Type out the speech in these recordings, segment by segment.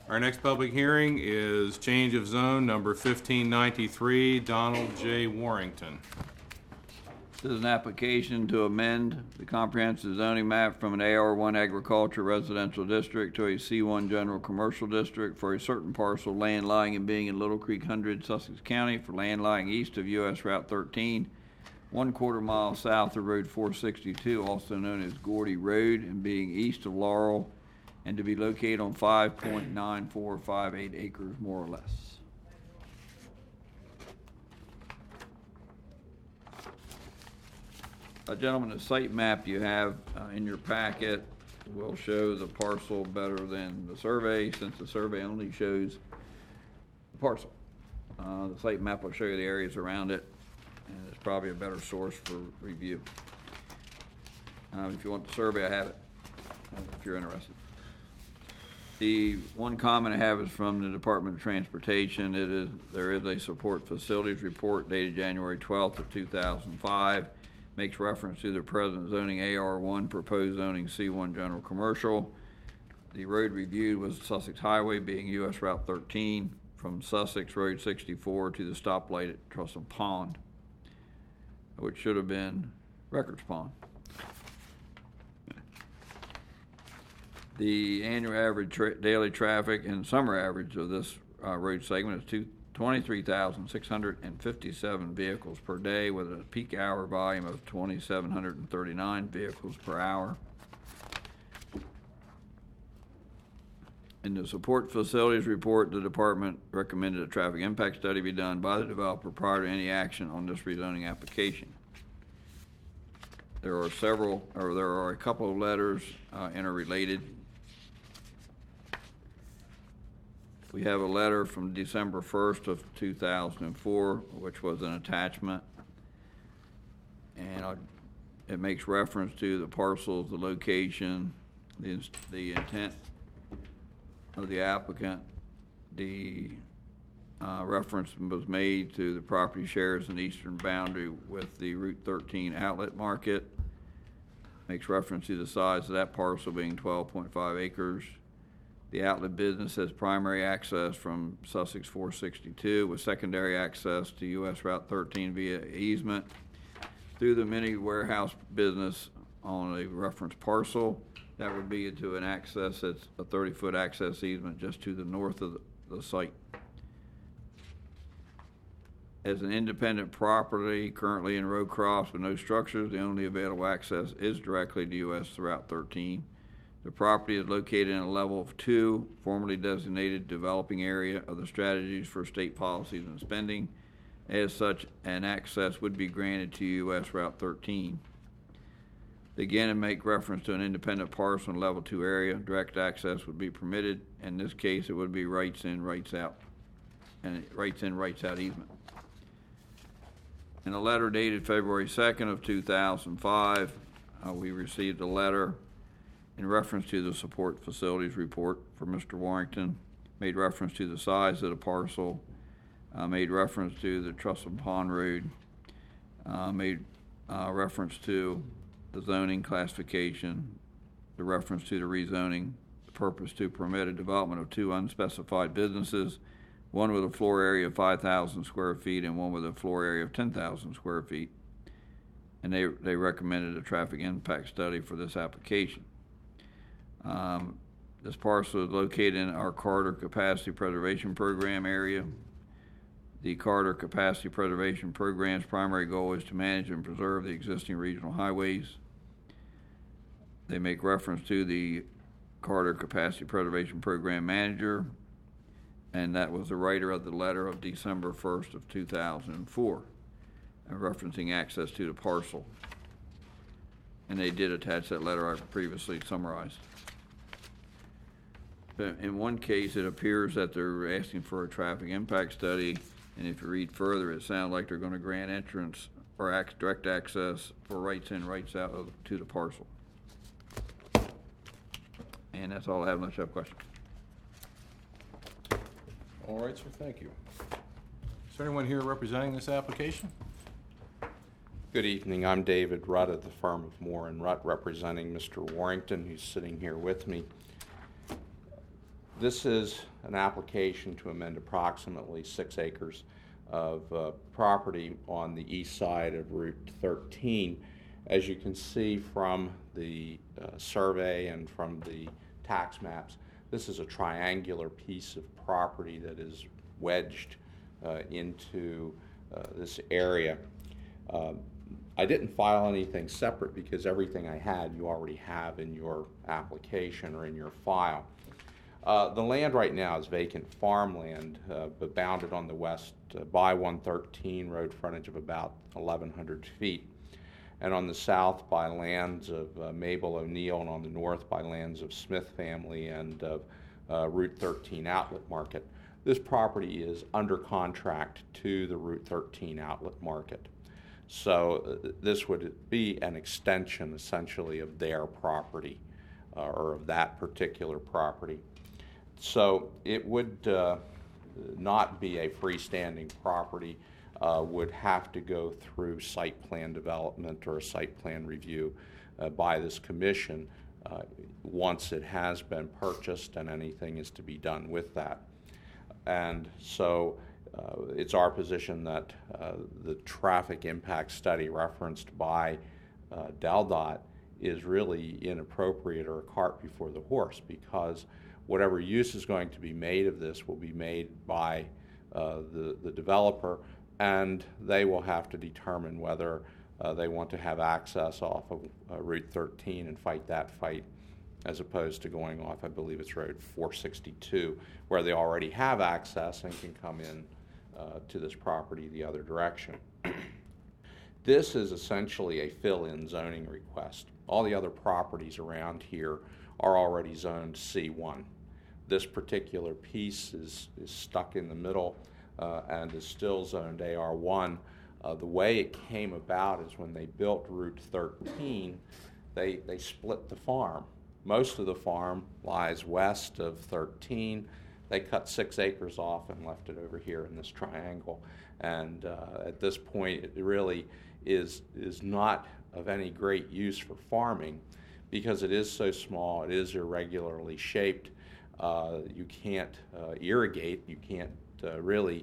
Our next public hearing is change of zone number 1593, Donald J. Warrington. This is an application to amend the comprehensive zoning map from an AR1 agriculture residential district to a C1 general commercial district for a certain parcel of land lying and being in Little Creek 100, Sussex County, for land lying east of US Route 13, 1/4 mile south of Road 462, also known as Gordy Road, and being east of Laurel, and to be located on 5.9458 acres, more or less. Gentlemen, the site map you have in your packet will show the parcel better than the survey, since the survey only shows the parcel. The site map will show you the areas around it, and it's probably a better source for review. If you want the survey, I have it, if you're interested. The one comment I have is from the Department of Transportation. There is a support facilities report dated January 12th of 2005. Makes reference to the present zoning AR1, proposed zoning C1 general commercial. The road reviewed was Sussex Highway, being US Route 13, from Sussex Road 64 to the stoplight at Trussell Pond, which should have been Records Pond. The annual average daily traffic and summer average of this road segment is 23,657 vehicles per day, with a peak hour volume of 2,739 vehicles per hour. In the support facilities report, the department recommended a traffic impact study be done by the developer prior to any action on this rezoning application. There are a couple of letters interrelated. We have a letter from December 1st of 2004, which was an attachment, and it makes reference to the parcels, the location, the intent of the applicant. The reference was made to the property shares in the eastern boundary with the Route 13 outlet market. Makes reference to the size of that parcel being 12.5 acres. The outlet business has primary access from Sussex 462 with secondary access to US Route 13 via easement through the mini warehouse business on a reference parcel. That would be to an access that's a 30-foot access easement just to the north of the site. As an independent property currently in row cross with no structures, the only available access is directly to US Route 13. The property is located in a level of 2, formerly designated developing area of the strategies for state policies and spending. As such, an access would be granted to US Route 13. Again, and make reference to an independent parcel in level 2 area. Direct access would be permitted. In this case, it would be rights in, rights out, and rights in, rights out easement. In a letter dated February 2nd of 2005, we received a letter in reference to the support facilities report for Mr. Warrington. Made reference to the size of the parcel, made reference to the Trussell Pond Road, made reference to the zoning classification, the reference to the rezoning, the purpose to permit a development of 2 unspecified businesses, one with a floor area of 5,000 square feet and one with a floor area of 10,000 square feet. And they recommended a traffic impact study for this application. This parcel is located in our Carter Capacity Preservation Program area. The Carter Capacity Preservation Program's primary goal is to manage and preserve the existing regional highways. They make reference to the Carter Capacity Preservation Program manager, and that was the writer of the letter of December 1st of 2004, referencing access to the parcel. And they did attach that letter I previously summarized. But in one case, it appears that they're asking for a traffic impact study, and if you read further, it sounds like they're going to grant entrance or direct access for rights in, rights out to the parcel. And that's all I have unless you have questions. All right, sir, thank you. Is there anyone here representing this application? Good evening. I'm David Rudd of the firm of Moore & Rutt, representing Mr. Warrington, who's sitting here with me. This is an application to amend approximately 6 acres of property on the east side of Route 13. As you can see from the survey and from the tax maps, this is a triangular piece of property that is wedged into this area. I didn't file anything separate because everything I had you already have in your application or in your file. The land right now is vacant farmland, but bounded on the west by 113, road frontage of about 1,100 feet, and on the south by lands of Mabel O'Neill, and on the north by lands of Smith family and of Route 13 outlet market. This property is under contract to the Route 13 outlet market. So this would be an extension essentially of their property or of that particular property. So it would not be a freestanding property, would have to go through site plan development or a site plan review by this commission once it has been purchased and anything is to be done with that. And so it's our position that the traffic impact study referenced by DelDOT is really inappropriate or a cart before the horse, because whatever use is going to be made of this will be made by the developer, and they will have to determine whether they want to have access off of Route 13 and fight that fight, as opposed to going off, I believe it's Road 462, where they already have access and can come in to this property the other direction. This is essentially a fill-in zoning request. All the other properties around here are already zoned C1. This particular piece is stuck in the middle and is still zoned AR1. The way it came about is when they built Route 13, they split the farm. Most of the farm lies west of 13. They cut 6 acres off and left it over here in this triangle. And at this point, it really is not of any great use for farming because it is so small, it is irregularly shaped. You can't irrigate, you can't really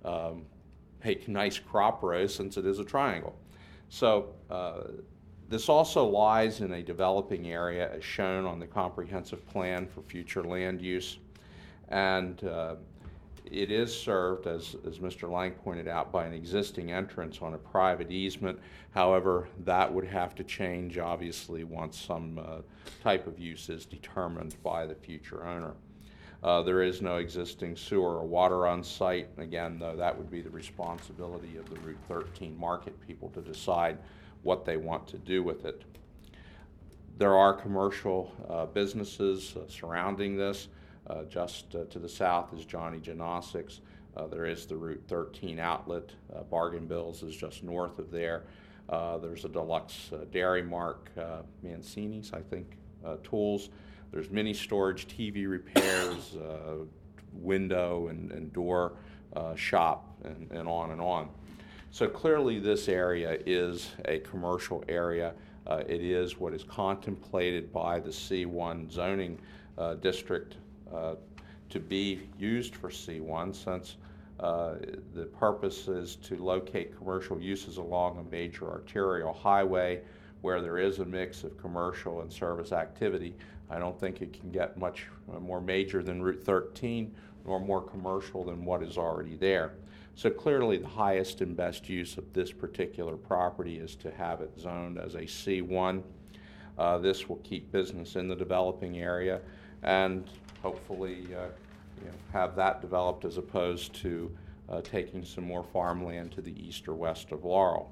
make nice crop rows since it is a triangle. So this also lies in a developing area as shown on the comprehensive plan for future land use. And it is served, as Mr. Lang pointed out, by an existing entrance on a private easement. However, that would have to change, obviously, once some type of use is determined by the future owner. There is no existing sewer or water on site. Again, though, that would be the responsibility of the Route 13 market people to decide what they want to do with it. There are commercial businesses surrounding this. Just to the south is Johnny Genosics. There is the Route 13 outlet. Bargain Bills is just north of there. There's a Deluxe Dairy Mark, Mancini's, I think, tools. There's mini storage, TV repairs, window and door shop, and on and on. So clearly this area is a commercial area. It is what is contemplated by the C1 zoning district to be used for C1, since the purpose is to locate commercial uses along a major arterial highway where there is a mix of commercial and service activity. I don't think it can get much more major than Route 13 nor more commercial than what is already there. So clearly the highest and best use of this particular property is to have it zoned as a C1. This will keep business in the developing area and hopefully have that developed as opposed to taking some more farmland to the east or west of Laurel.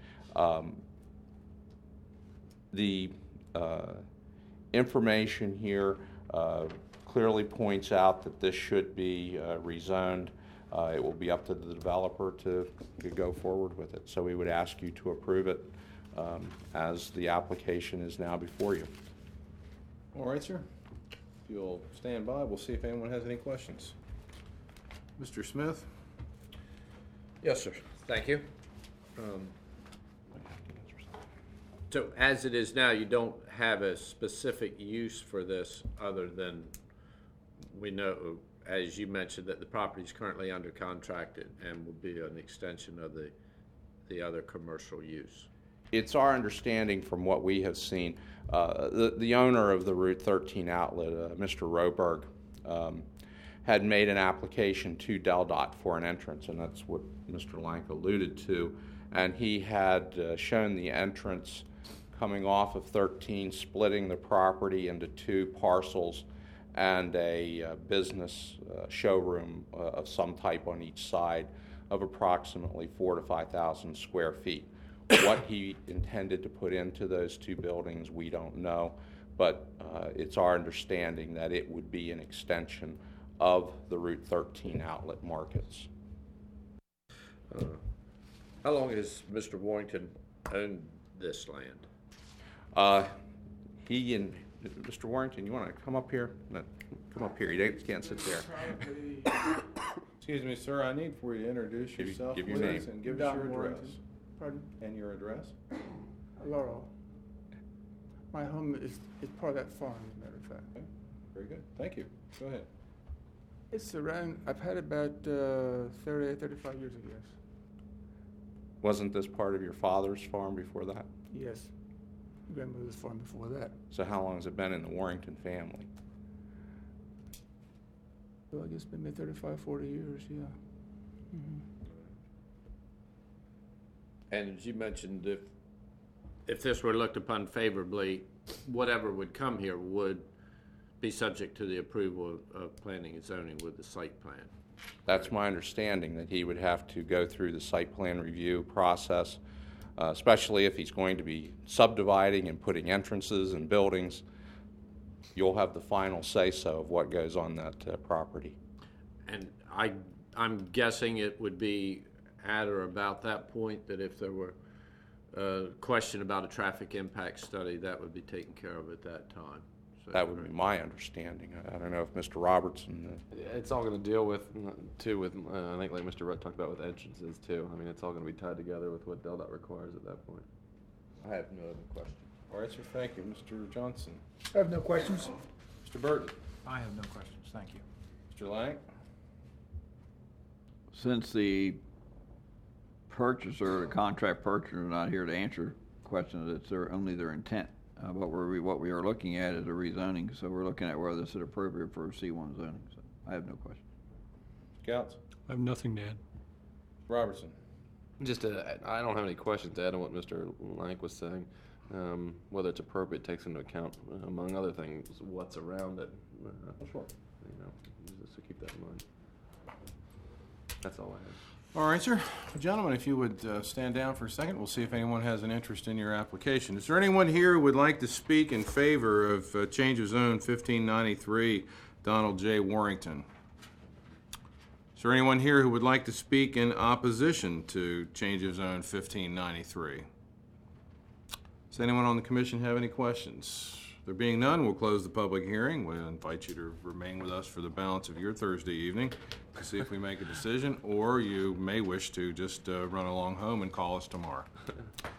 The information here clearly points out that this should be rezoned. It will be up to the developer to go forward with it. So we would ask you to approve it as the application is now before you. All right, sir. If you'll stand by, we'll see if anyone has any questions. Mr. Smith? Yes, sir. Thank you. So as it is now, you don't have a specific use for this other than we know, as you mentioned, that the property is currently under contract and will be an extension of the other commercial use. It's our understanding from what we have seen, the owner of the Route 13 outlet, Mr. Roberg, had made an application to DelDOT for an entrance, and that's what Mr. Lank alluded to. And he had shown the entrance coming off of 13, splitting the property into two parcels and a business showroom of some type on each side of approximately 4,000 to 5,000 square feet. What he intended to put into those two buildings, we don't know, but it's our understanding that it would be an extension of the Route 13 outlet markets. How long has Mr. Warrington owned this land? He and Mr. Warrington, you want to come up here? No, come up here. You can't sit there. Excuse me, sir, I need for you to introduce Give yourself your please, name. and give us Don your address. Warrington. Pardon? And your address? Laurel. My home is part of that farm, as a matter of fact. Okay, very good. Thank you. Go ahead. It's around, I've had about 30, 35 years, I guess. Wasn't this part of your father's farm before that? Yes. Grandmother's farm before that. So how long has it been in the Warrington family? So I guess maybe 35, 40 years, yeah. And as you mentioned, if this were looked upon favorably, whatever would come here would be subject to the approval of planning and zoning with the site plan. That's my understanding, that he would have to go through the site plan review process, especially if he's going to be subdividing and putting entrances and buildings. You'll have the final say-so of what goes on that property. And I'm guessing it would be at or about that point that if there were a question about a traffic impact study, that would be taken care of at that time. So That would be my understanding. I don't know if Mr. Robertson... It's all going to deal with, too, with, I think like Mr. Rutt talked about with entrances, too. I mean, it's all going to be tied together with what DelDOT requires at that point. I have no other question. All right, sir, thank you. Mr. Johnson. I have no questions. Mr. Burton. I have no questions, thank you. Mr. Lang. Since the purchaser, the contract purchaser, is not here to answer questions, it's only their intent. What we are looking at is a rezoning, so we're looking at whether this is appropriate for C1 zoning. So I have no question. Scouts. I have nothing to add. Robertson. Just I don't have any questions to add on what Mr. Lank was saying. Whether it's appropriate takes into account, among other things, what's around it. Sure. You know, just to keep that in mind. That's all I have. All right, sir. Gentlemen, if you would stand down for a second, we'll see if anyone has an interest in your application. Is there anyone here who would like to speak in favor of change of zone 1593, Donald J. Warrington? Is there anyone here who would like to speak in opposition to change of zone 1593? Does anyone on the commission have any questions? There being none, we'll close the public hearing. We'll invite you to remain with us for the balance of your Thursday evening to see if we make a decision, or you may wish to just run along home and call us tomorrow.